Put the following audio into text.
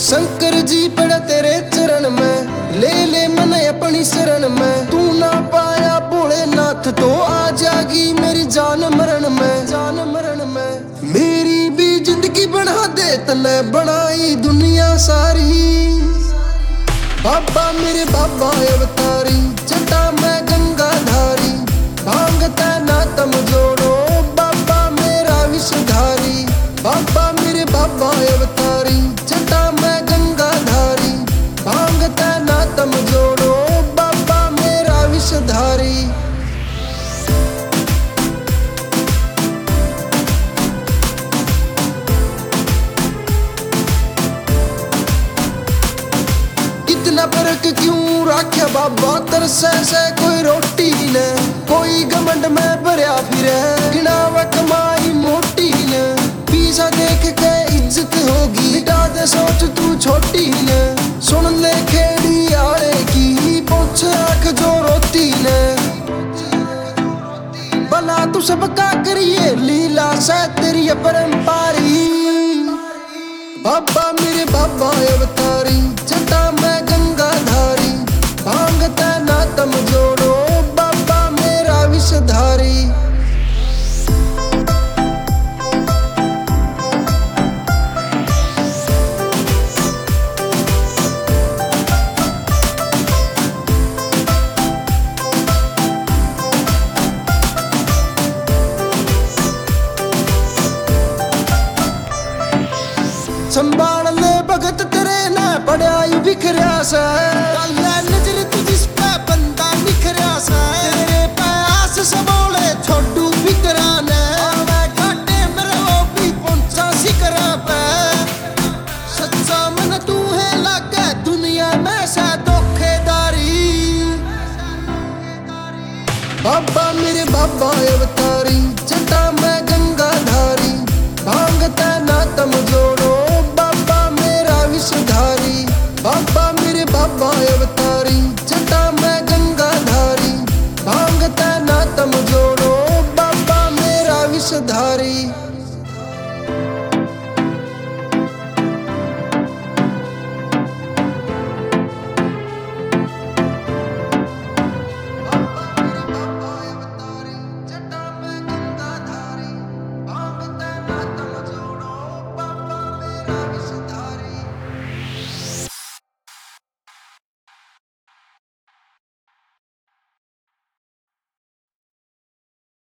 शंकर जी पड़ा तेरे चरण में, ले ले मन अपनी शरण में। तू ना पाया भोलेनाथ तो आ जागी मेरी जान मरण में, जान मरण में। मेरी भी जिंदगी बना दे तने बनाई दुनिया सारी। बाबा मेरे बाबा अवतारी, जटा में गंगाधारी। भांगता ना तम जोड़ो बाबा मेरा विषधारी। बाबा मेरे बाबा अवतारी, जटा में गंगाधारी। भांगता ना तम जोड़ो बाबा मेरा विषधारी। कितना फर्क क्यों राख्या बाबा तरसे से कोई रोटी ने। कोई घमंड में भरया फिरे गिनावा कमाई मोटी ने। पीछा देख के इज्जत होगी मिटा दे सोच तू छोटी ने। सुन ले खेड़ी आड़े की पूछ आंख जो रोती ने। भला तू सबका करिए लीला से तेरी अपरंपारी। बाबा मेरे बाबा अवतारी, जटा में गंगाधारी। भांगता ना तम जोड़ो बाबा मेरा विषधारी। संभाल ले भगत तेरे ना पड़ा यू बिखरिया सा। नजर तू जिस पे बंदा निखरिया सा। तेरे पे आस सबोले छोटू बिकरा ने। घाटे मेरे वो भी पहुंचा सिकरा पे। सच्चा मन तू है लागे दुनिया में से धोखेदारी। बाबा मेरे बाबा अवतारी, जटा में गंगाधारी। भांगता ना तम जोड़ो बाबा मेरा विषधारी। बाबा मेरे बाबा अवतारी, जटा में